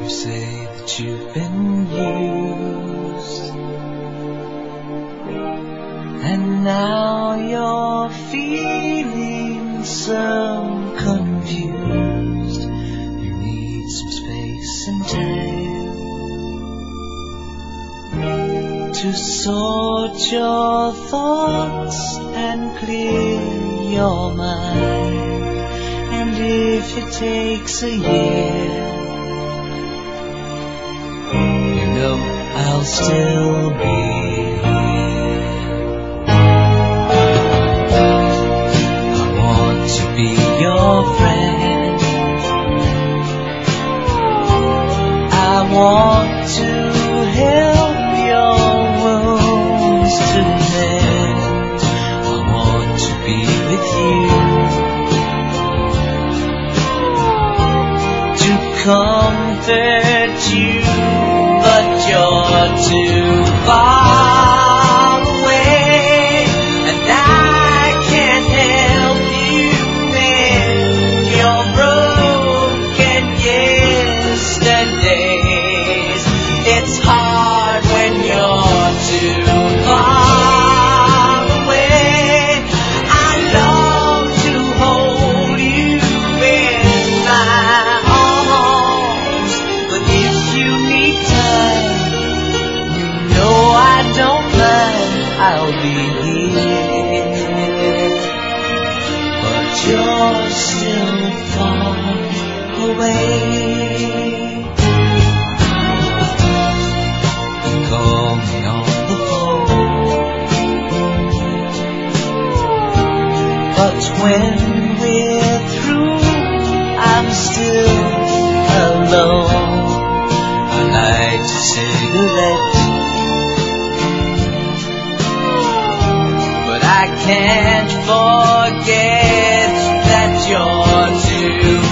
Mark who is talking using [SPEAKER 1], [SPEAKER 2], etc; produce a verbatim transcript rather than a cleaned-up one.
[SPEAKER 1] You say that you've been used, and now you're feeling so confused. You need some space and time to sort your thoughts and clear your mind. And if it takes a year, you know I'll still be here. I want to be your friend. I want to help your wounds to mend. I want to be with you, to comfort you, but you're too far away, and I can't help you mend your broken yesterdays. It's hard when you're too far away. I long to hold you in my arms, but if you need time, you know I don't mind. I'll be here, but you're still far away. Call me on the phone, but when we're through, I'm still alone. I light a cigarette, but I can't forget that you're too